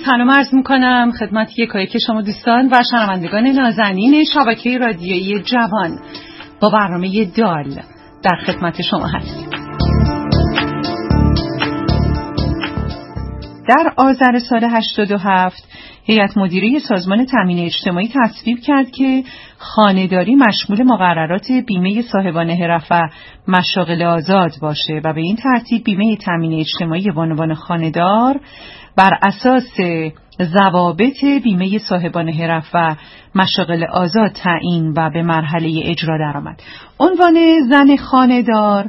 سلام عرض میکنم خدمت یکایک شما دوستان و شنوندگان نازنین شبکه رادیویی جوان. با برنامه دال در خدمت شما هستیم. در آذر سال 87 هیئت مدیره سازمان تامین اجتماعی تصویب کرد که خانه‌داری مشمول مقررات بیمه صاحبان حرف و مشاغل آزاد باشه و به این ترتیب بیمه تامین اجتماعی بانوان خانه‌دار بر اساس ضوابط بیمه صاحبان حرف و مشاغل آزاد تعیین و به مرحله اجرا درآمد. عنوان زن خانه‌دار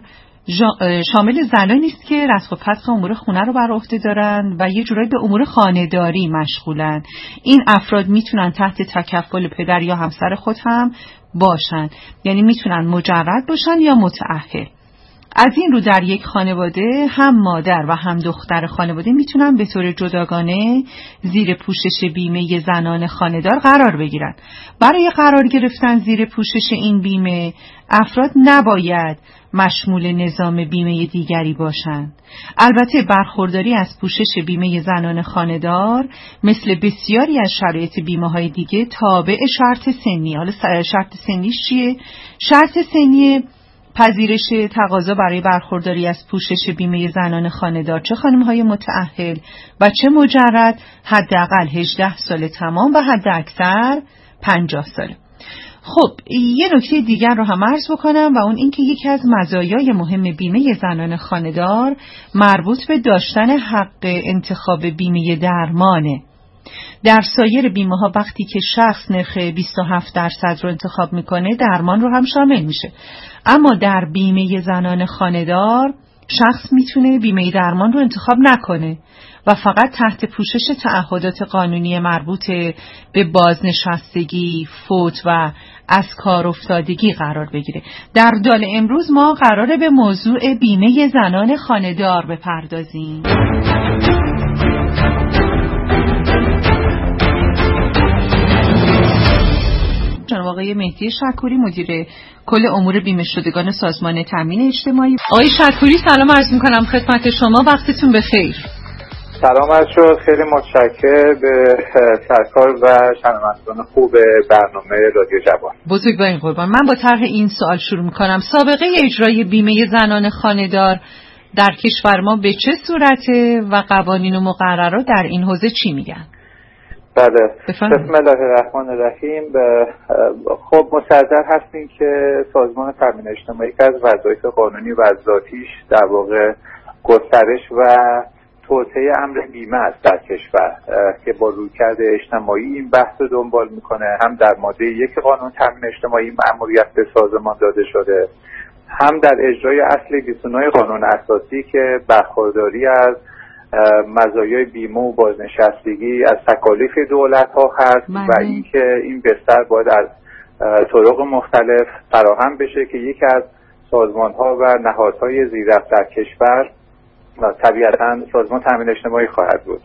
شامل زنانی است که رتق و پتق امور خونه رو بر عهده دارن و یه جورایی به امور خانه‌داری مشغولن. این افراد میتونن تحت تکفل پدر یا همسر خود هم باشن، یعنی میتونن مجرد باشن یا متأهل. از این رو در یک خانواده هم مادر و هم دختر خانواده میتونن به طور جداگانه زیر پوشش بیمه زنان خانه‌دار قرار بگیرن. برای قرار گرفتن زیر پوشش این بیمه افراد نباید مشمول نظام بیمه دیگری باشند. البته برخورداری از پوشش بیمه زنان خانه‌دار مثل بسیاری از شرایط بیمه‌های دیگه تابع شرط سنی. حالا شرط سنیش چیه؟ شرط سنی پذیرش تقاضا برای برخورداری از پوشش بیمه زنان خانه‌دار، چه خانم‌های متأهل و چه مجرد، حداقل 18 سال تمام و حد اکثر 50 ساله. خب یه نکته دیگر رو هم عرض بکنم و اون این که یکی از مزایای مهم بیمه زنان خانه‌دار مربوط به داشتن حق انتخاب بیمه درمانه. در سایر بیمه ها وقتی که شخص نرخ 27% رو انتخاب میکنه درمان رو هم شامل میشه، اما در بیمه زنان خانه‌دار شخص میتونه بیمه درمان رو انتخاب نکنه و فقط تحت پوشش تعهدات قانونی مربوط به بازنشستگی، فوت و از کار افتادگی قرار بگیره. در دال امروز ما قراره به موضوع بیمه زنان خانه‌دار بپردازیم. جناب آقای مهدی شکوری، مدیر کل امور بیمه شدگان سازمان تامین اجتماعی. آقای شکوری سلام عرض می‌کنم خدمت شما، وقتتون بخیر. سلام عرض شد، خیلی متشکرم به سرکار و شنوندگان خوب برنامه رادیو جوان. بزرگوارین قربان. من با طرح این سوال شروع می‌کنم. سابقه اجرای بیمه زنان خانه‌دار در کشور ما به چه صورته و قوانین و مقررات در این حوزه چی میگن؟ بله، بسم الله الرحمن الرحیم. خب مصدق هستیم که سازمان تامین اجتماعی که از وظایف قانونی و ذاتیش در واقع گسترش و توسعه امر بیمه است در کشور که با رویکرد اجتماعی این بحث رو دنبال میکنه. هم در ماده 1 قانون تامین اجتماعی مأموریت به سازمان داده شده، هم در اجرای اصل 29 قانون اساسی که برخورداری از مزایای بیمه و بازنشستگی از تکالیف دولت ها هست و اینکه این بستر باید از طرق مختلف فراهم بشه که یکی از سازمان ها و نهادهای زیررفت در کشور طبیعتاً سازمان تامین اجتماعی خواهد بود.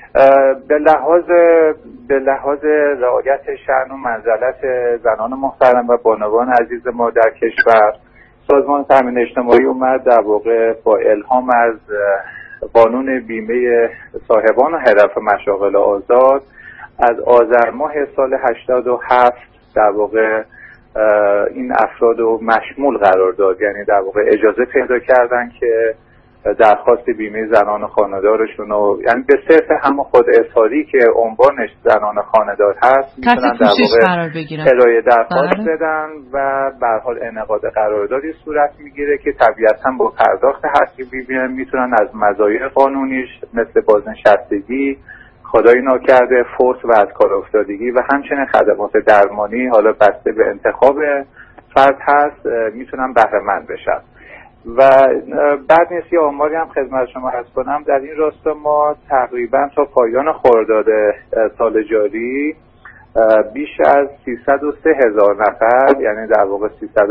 به لحاظ رعایت شأن و منزلت زنان محترم و بانوان عزیز ما در کشور، سازمان تامین اجتماعی اومد در واقع با الهام از قانون بیمه صاحبان حرف مشاغل آزاد از آذر ماه سال 87 در واقع این افراد رو مشمول قرار داد، یعنی در واقع اجازه پیدا کردن که درخواست بیمه زنان خانه‌دارشون رو، یعنی به صرف همون خود اظهاری که عنوانش زنان خانه‌دار هست میتونن در واقع ارائه درخواست بدن و به هر حال انعقاد قراردادی صورت میگیره که طبیعتاً با پرداخت حق بیمه میتونن از مزایای قانونیش مثل بازنشستگی، خدای ناکرده، فوت و از کار افتادگی و همچنین خدمات درمانی، حالا بسته به انتخاب فرد هست، میتونن بهره مند بشن. و بعد نیست یه آماری هم خدمت شما عرض کنم. در این راستا ما تقریبا تا پایان خرداد سال جاری بیش از 303,000 نفر، یعنی در واقع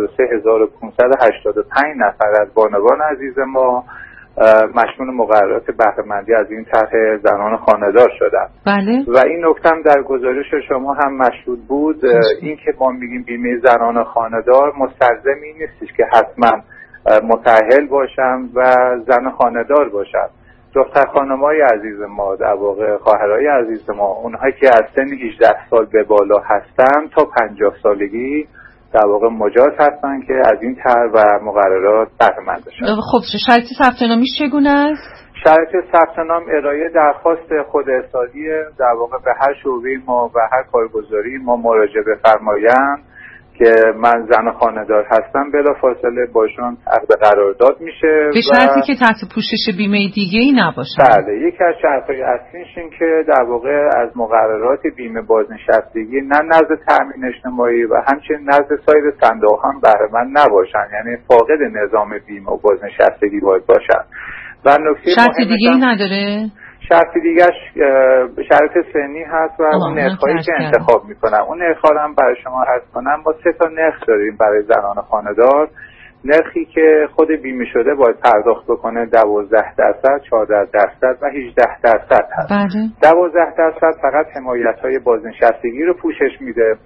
303,585 نفر از بانوان عزیز ما مشمول مقررات بهره‌مندی از این طرح زنان خانه‌دار شدن. بله. و این نکته هم در گزارش شما هم مشهود بود، این که ما میگیم بیمه زنان خانه‌دار مستلزم این نیستش که حتما متأهل باشم و زن خانه‌دار باشم، دختر خانمای عزیز ما، در واقع خواهرای عزیز ما، اونهایی که از سن 18 سال به بالا هستن تا 50 سالگی در واقع مجاز هستن که از این طرح و مقررات بهره مند بشن. خب شرط ثبت نامیش چگونه است؟ شرط ثبت نام ارائه درخواست خودارسالی در واقع به هر شعبه ما و هر کارگزاری ما مراجعه بفرمایند که من زن خانه‌دار هستم، بلافاصله باشون عقد قرارداد میشه به شرطی که تحت پوشش بیمه دیگه‌ای نباشه. بله، یکی از شرط‌های اصلیش این که در واقع از مقررات بیمه بازنشستگی نه نزد تأمین اجتماعی و همچنین نزد سایر صندوق هم بهره مند نباشن، یعنی فاقد نظام بیمه و بازنشستگی باید باشن. و نکته شرط دیگه‌ای نداره؟ شرط دیگه‌اش شرط سنی هست و اون نرخ‌هایی که انتخاب میکنن. اون نرخ‌ها رو هم برای شما عرض کنم. ما 3 تا نرخ داریم برای زنان خانه‌دار. نرخی که خود بیمه شده باید پرداخت بکنه 12%، 14% و 18% هست. بله. 12% فقط حمایت‌های بازنشستگی رو پوشش میده.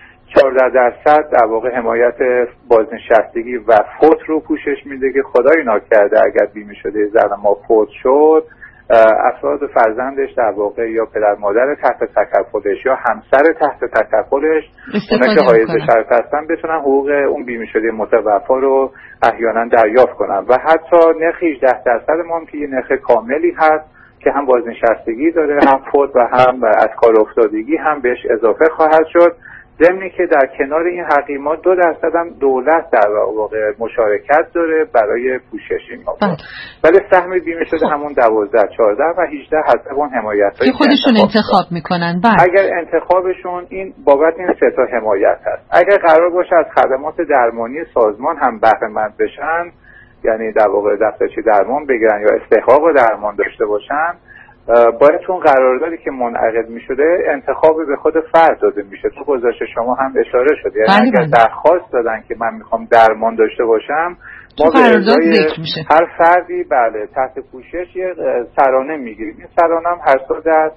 14% در واقع حمایت بازنشستگی و فوت رو پوشش میده که خدای ناکرده اگر بیمه شده زن ما فوت شد، افراد فرزندش در واقع یا پدر مادر تحت تکفلش یا همسر تحت تکفلش، اونا که حایز شرط هستن، بتونن حقوق اون بیمه شده متوفا رو احیانا دریافت کنن. و حتی نرخ 18% ما هم که یه نرخ کاملی هست که هم بازنشستگی داره، هم فوت و هم از کار افتادگی هم بهش اضافه خواهد شد. ضمنی که در کنار این حقیقات 2% هم دولت در واقع مشارکت داره برای پوشش این موضوع. ولی سهم بیمه شده همون 12, 14 و 18 حسب اون حمایت‌هایی که خودشون انتخاب میکنن. اگر انتخابشون این بابت این 3 تا حمایت هست. اگر قرار باشه از خدمات درمانی سازمان هم بهره مند بشن، یعنی در واقع دفترچه درمان بگیرن یا استحقاق درمان داشته باشن، باید چون قراردادی که منعقد می شده انتخاب به خود فرد داده میشه. تو گزارش شما هم اشاره شده، یعنی اگر درخواست دادن که من میخوام درمان داشته باشم، ما به ازای هر فردی بله تحت پوشش یه سرانه میگیریم. این سرانه هم هر سال در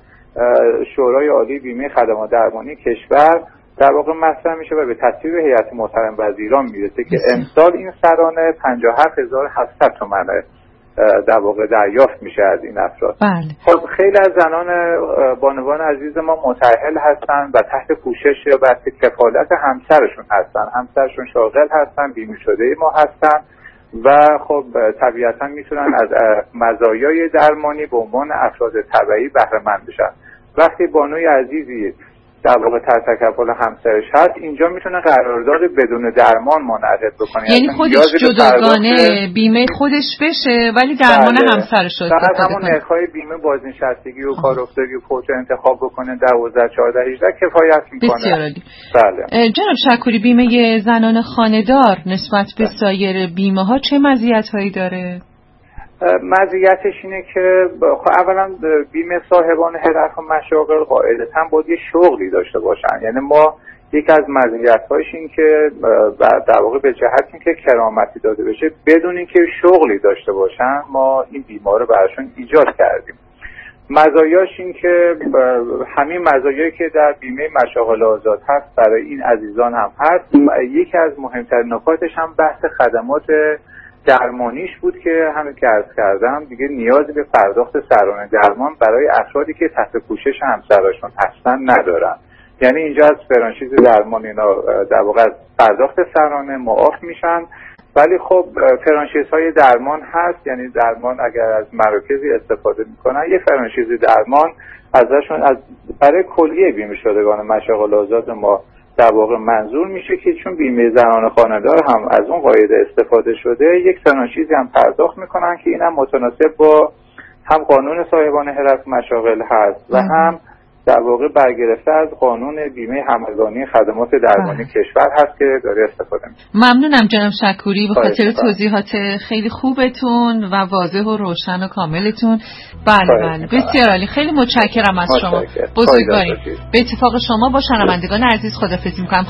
شورای عالی بیمه خدمات درمانی کشور در واقع مطرح میشه و به تصویب هیئت محترم وزیران میرسه که امسال این سرانه 57700 تومانه در واقع دریافت میشه از این افراد. بله. خب خیلی از زنان بانوان عزیز ما متأهل هستن و تحت پوشش یا تحت کفالت همسرشون هستن، همسرشون شاغل هستن، بیمه شده ما هستن و خب طبیعتا میتونن از مزایای درمانی به عنوان افراد تبعی بهره مند بشن. وقتی بانوی عزیزی در واقع تحت تکفل همسرش هست، اینجا میتونه قرارداد بدون درمان منعقد بکنه، یعنی خودش جداگانه بیمه خودش بشه ولی درمان همسرش رو فقط همون نرخ‌های بیمه بازنشستگی و کار افتادگی و فوت انتخاب بکنه 12, 14, 18 کفایت میکنه. بسیار عالی. بله. جناب شکوری، بیمه زنان خانه‌دار نسبت به سایر بیمه ها چه مزیت‌هایی داره؟ مزیتش اینه که اولا بیمه صاحبان حرف و مشاغل قاعدتاً باید یه شغلی داشته باشن. یعنی ما یکی از مزیت‌هاش این که در واقع به جهت این که کرامتی داده بشه بدون اینکه شغلی داشته باشن ما این بیمه رو براشون ایجاد کردیم. مزایاش این که همین مزایایی که در بیمه مشاغل آزاد هست برای این عزیزان هم هست. یکی از مهمترین نکاتش هم بحث خدمات درمانیش بود که همین که عرض کردم دیگه نیازی به پرداخت سرانه درمان برای افرادی که تحت پوشش همسرشون هستن ندارن. یعنی اینجا از فرانچیز درمان اینا در واقع پرداخت سرانه معاف میشن، ولی خب فرانچیزهای درمان هست، یعنی درمان اگر از مراکزی استفاده میکنن یه فرانچیز درمان ازشون از برای کلیه بیمه شدگان مشاغل آزاد ما در واقع منظور میشه که چون بیمه زنان خانه‌دار هم از اون قاعده استفاده شده، یک فرانچیزی هم پرداخت میکنن که اینم متناسب با هم قانون صاحبان حرف مشاغل هست و هم در واقع برگرفته از قانون بیمه همگانی خدمات درمانی کشور هست که داره استفاده میشه. ممنونم جناب شکوری به خاطر توضیحات خیلی خوبتون و واضح و روشن و کاملتون. بله بسیار عالی، خیلی متشکرم از شما. بزرگوارید. به اتفاق شما با شنوندگان عزیز خداحافظی می‌کنم.